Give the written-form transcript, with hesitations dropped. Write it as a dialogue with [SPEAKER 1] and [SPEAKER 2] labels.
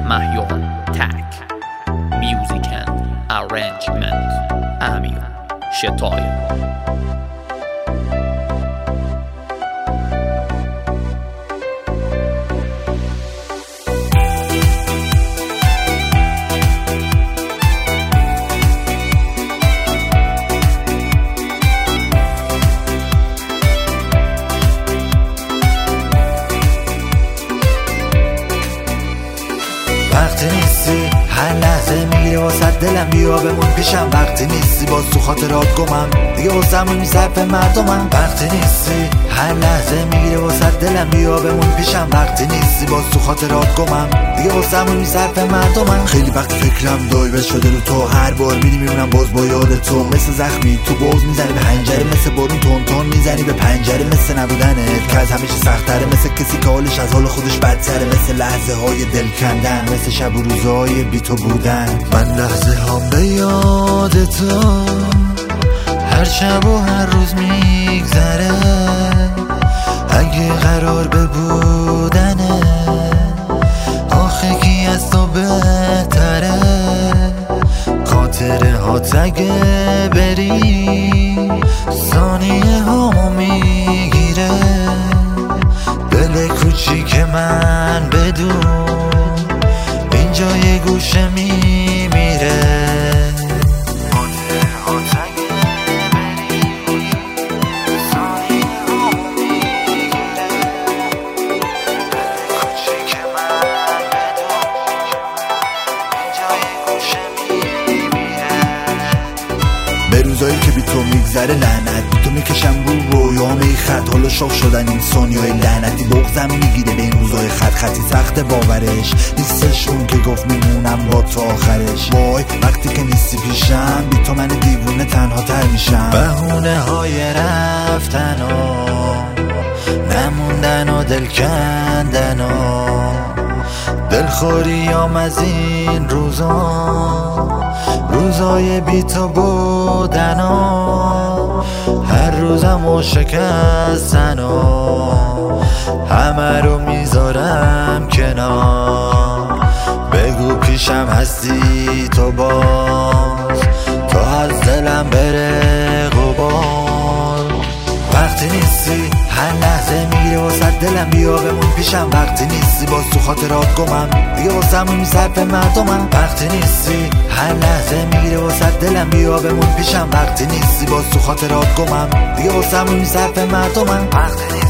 [SPEAKER 1] مهیار تک میوزیک اند ارنجمنت امیر شتای.
[SPEAKER 2] وقتی نیستی هر لحظه میگیری واسه دلم، بیا بمون پیشم. وقتی نیستی باز تو خاطرات گمم، دیگه واسه همون صرف مردمم. وقتی نیستی هر لحظه میگیری واسه دلم، بیا بمون پیشم. وقتی نیستی باز تو خاطرات گمم، دیگه واسه همون صرف مردمم. خیلی وقت فکرم دایره شده رو تو، هر بار میری میمونم باز با یاد تو. مثل زخمی تو بغض میزنی به حنجره، مثل بارون تون تون میزنی به پنجره. مثل نبودنت که از همیشه سخت‌تره، مثل کسی که حالش از حال خودش بدتره. مثل لحظه های دل کندن، مثل شب و روزهای بی تو بودن. من لحظه هم به یاد تو هر شب و هر روز میگذره. اگه قرار به بودنه آخه کی از تو بهتره. خاطره هات اگه بری ثانیه هامو میگیره. دل کوچیک من بدون اینجا یه گوشه میمیره. به روزایی که بی تو میگذره لعنت، بی تو میکشم رو رویام ای خط. حالا شاخ شدن این ثانیه‌های لعنتی، بغضم میگیره به این روزای خط خطی. سخت باورش نیستشون که گفت میمونم با تو آخرش. وای وقتی که نیستی پیشم، بی تو من دیوونه تنها تر میشم. بهونه های رفتن و نموندن و دل کندن و دلخوریام از این روزای بی تو بودن و هر روزم و شکستن و همه رو میذارم کنار. بگو پیشم هستی تو باز، تو از دلم بره غبار. وقتی نیستی هر لحظه میگیری واسه دلم، بیا بمون پیشم. وقتی نیستی باز تو خاطرات گمم، دیگه واسه همون صرف مردمم. وقتی نیستی هر لحظه میگیری واسه دلم، بیا بمون پیشم. وقتی نیستی باز تو خاطرات گمم، دیگه واسه همون صرف مردمم. وقتی نیستی